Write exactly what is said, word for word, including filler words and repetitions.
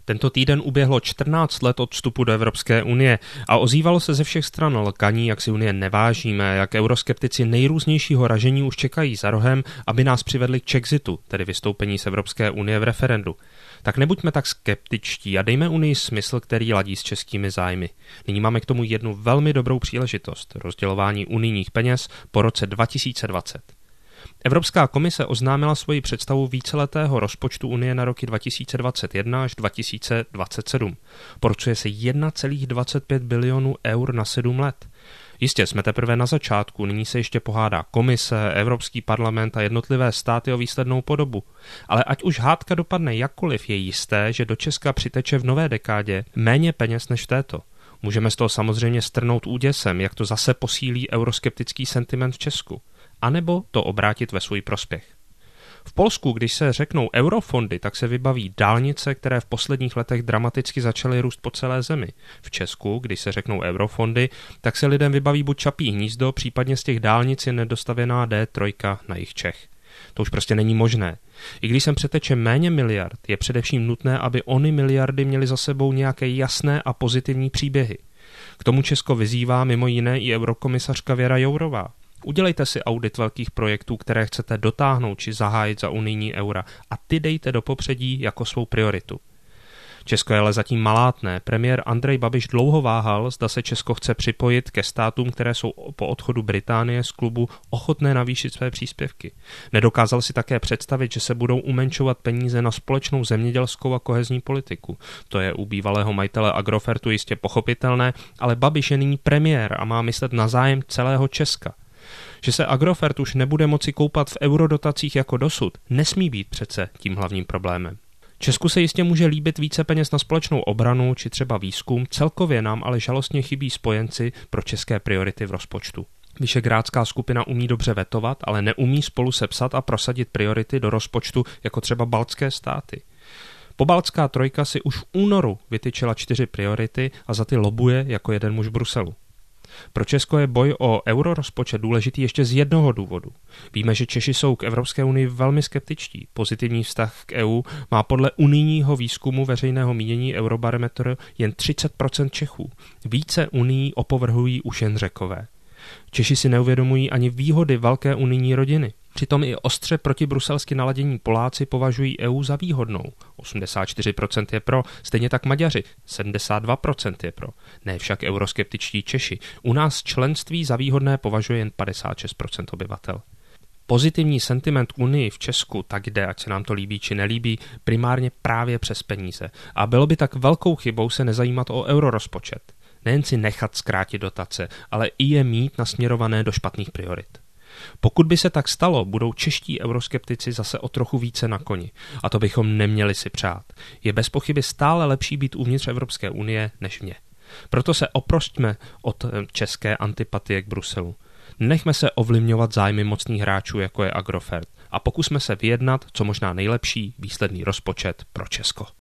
Tento týden uběhlo čtrnáct let od vstupu do Evropské unie a ozývalo se ze všech stran lkaní, jak si unie nevážíme, jak euroskeptici nejrůznějšího ražení už čekají za rohem, aby nás přivedli k Chexitu, tedy vystoupení z Evropské unie v referendu. Tak nebuďme tak skeptičtí a dejme unii smysl, který ladí s českými zájmy. Nyní máme k tomu jednu velmi dobrou příležitost, rozdělování unijních peněz po roce dva tisíce dvacet. Evropská komise oznámila svoji představu víceletého rozpočtu Unie na roky dva tisíce dvacet jedna až dva tisíce dvacet sedm. Porcuje se jedna celá dvacet pět bilionů eur na sedm let. Jistě jsme teprve na začátku, nyní se ještě pohádá komise, Evropský parlament a jednotlivé státy o výslednou podobu. Ale ať už hádka dopadne jakkoliv, je jisté, že do Česka přiteče v nové dekádě méně peněz než v této. Můžeme z toho samozřejmě strnout úděsem, jak to zase posílí euroskeptický sentiment v Česku. A nebo to obrátit ve svůj prospěch. V Polsku, když se řeknou eurofondy, tak se vybaví dálnice, které v posledních letech dramaticky začaly růst po celé zemi. V Česku, když se řeknou eurofondy, tak se lidem vybaví buď Čapí hnízdo, případně z těch dálnic je nedostavěná D tři na jih Čech. To už prostě není možné. I když sem přeteče méně miliard, je především nutné, aby ony miliardy měly za sebou nějaké jasné a pozitivní příběhy. K tomu Česko vyzývá mimo jiné i eurokomisařka Věra Jourová. Udělejte si audit velkých projektů, které chcete dotáhnout či zahájit za unijní eura a ty dejte do popředí jako svou prioritu. Česko je ale zatím malátné. Premiér Andrej Babiš dlouho váhal, zda se Česko chce připojit ke státům, které jsou po odchodu Británie z klubu ochotné navýšit své příspěvky. Nedokázal si také představit, že se budou umenšovat peníze na společnou zemědělskou a kohezní politiku. To je u bývalého majitele Agrofertu jistě pochopitelné, ale Babiš je nyní premiér a má myslet na zájem celého Česka. Že se Agrofert už nebude moci koupat v eurodotacích jako dosud, nesmí být přece tím hlavním problémem. Česku se jistě může líbit více peněz na společnou obranu či třeba výzkum, celkově nám ale žalostně chybí spojenci pro české priority v rozpočtu. Vyšegrádská skupina umí dobře vetovat, ale neumí spolu sepsat a prosadit priority do rozpočtu jako třeba baltské státy. Pobaltská trojka si už v únoru vytyčila čtyři priority a za ty lobuje jako jeden muž v Bruselu. Pro Česko je boj o eurorozpočet důležitý ještě z jednoho důvodu. Víme, že Češi jsou k Evropské unii velmi skeptičtí. Pozitivní vztah k E U má podle unijního výzkumu veřejného mínění Eurobarometr jen třicet procent Čechů. Více unii opovrhují už jen Řekové. Češi si neuvědomují ani výhody velké unijní rodiny. Přitom i ostře protibruselsky naladění Poláci považují E U za výhodnou. osmdesát čtyři procent je pro, stejně tak Maďaři, sedmdesát dva procent je pro. Ne však euroskeptičtí Češi. U nás členství za výhodné považuje jen padesát šest procent obyvatel. Pozitivní sentiment k Unii v Česku tak jde, ať se nám to líbí či nelíbí, primárně právě přes peníze. A bylo by tak velkou chybou se nezajímat o eurorozpočet. Nejen si nechat zkrátit dotace, ale i je mít nasměrované do špatných priorit. Pokud by se tak stalo, budou čeští euroskeptici zase o trochu více na koni. A to bychom neměli si přát. Je bez pochyby stále lepší být uvnitř Evropské unie než vně. Proto se oprosťme od české antipatie k Bruselu. Nechme se ovlivňovat zájmy mocných hráčů, jako je Agrofert, a pokusme se vyjednat co možná nejlepší výsledný rozpočet pro Česko.